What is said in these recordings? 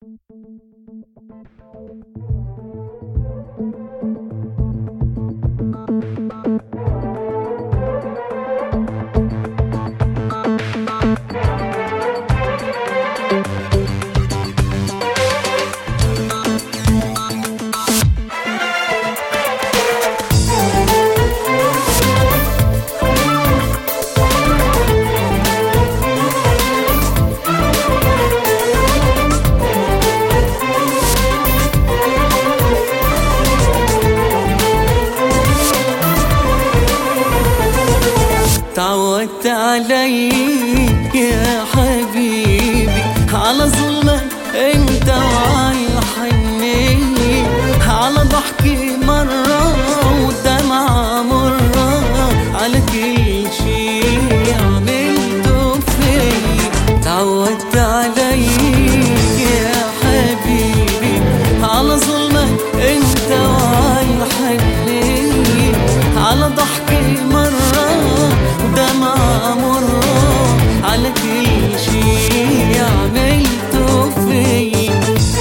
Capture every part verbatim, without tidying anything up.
تعودت عليك يا حبيبي، على ظلمك انت وعلى حنيني، على ضحكي مرة ودمعة مرة، على كل شي عملته فيا. تعودت عليك يا حبيبي، على ظلمك انت وعلى حنيني، على ضحكي مرة دمعة مرة، على كل شي عملته فيا.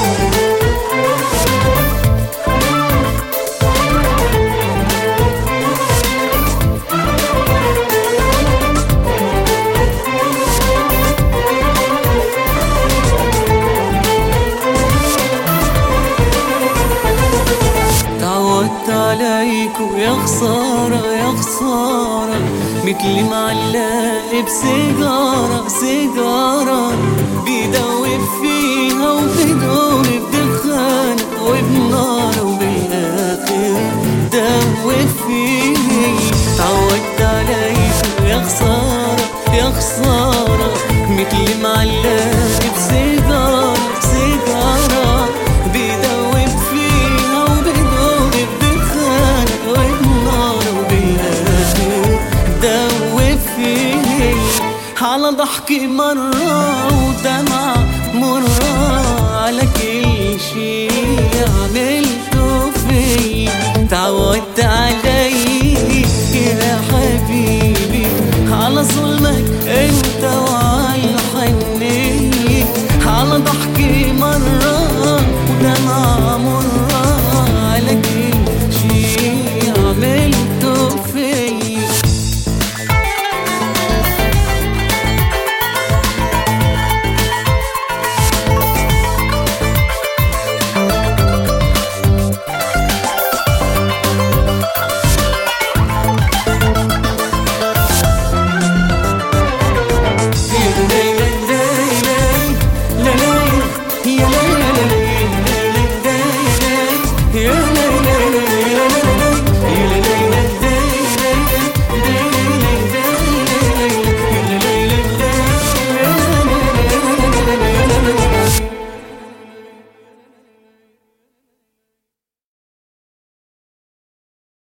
تعودت عليك ويا خسارة يا خسارة، مثل معلق بسيجارة سيجارة بيدوب